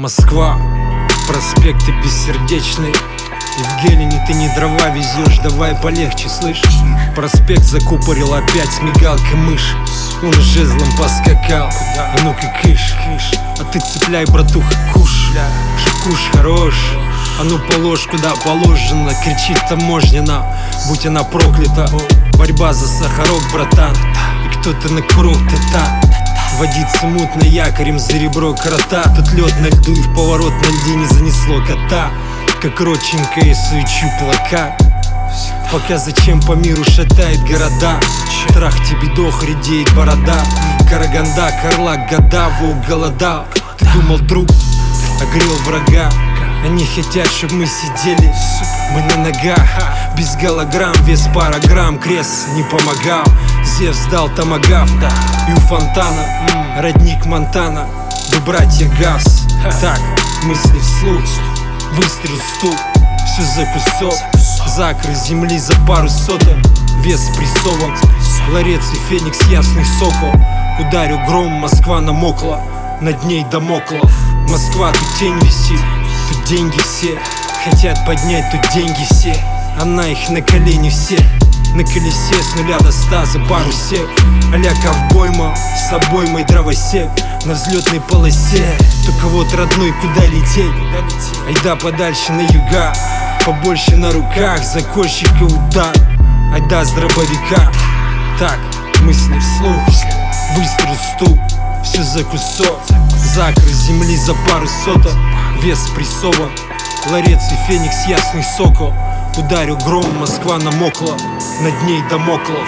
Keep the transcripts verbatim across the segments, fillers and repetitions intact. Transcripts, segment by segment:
Москва, проспекты бессердечные. Евгений, ты не дрова везешь, давай полегче, слышь. Проспект закупорил опять с мигалкой мышь. Он жезлом поскакал, а ну-ка кыш. А ты цепляй, братуха, куш. Куш хорош, а ну положь куда положено. Кричит таможнина, будь она проклята. Борьба за сахарок, братан. И кто-то на курок-то та. Водится мутно якорем за ребро крота. Тут лед на льду и в поворот на льде не занесло кота. Как родченькая суечу плака. Пока зачем по миру шатает города. Трах тебе дох, редеет борода. Караганда, Карлак, года, волк голодал. Ты думал, друг, огрел врага. Они хотят, чтоб мы сидели, мы на ногах. Без голограмм, вес пара грамм. Крест не помогал, Зевс дал томагавк. И у фонтана родник Монтана. Вы братья Гавс. Так, мысли вслух. Выстрел в стул, все за кусок. Закры земли за пару соток. Вес прессован, ларец и феникс, ясный сокол. Ударил гром, Москва намокла. Над ней Дамоклов. Москва, тут тень висит, тут деньги все. Хотят поднять, тут деньги все. Она их на колени все. На колесе с нуля до ста за пару сек. А-ля ковбойма, с собой мой дровосек. На взлетной полосе, только вот родной, куда лететь? Айда подальше на юга, побольше на руках. Закончика удар, айда с дробовика. Так, мысли вслух, выстрел в стул, все за кусок. Закры земли за пару соток. Вес прессован, ларец и феникс, ясный сокол. Ударил гром, Москва намокла. Над ней Дамоклов.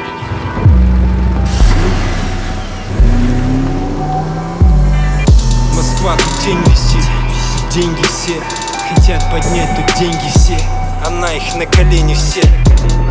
Москва, тут тень висит, тут деньги все. Хотят поднять, тут деньги все. Она их на колени все.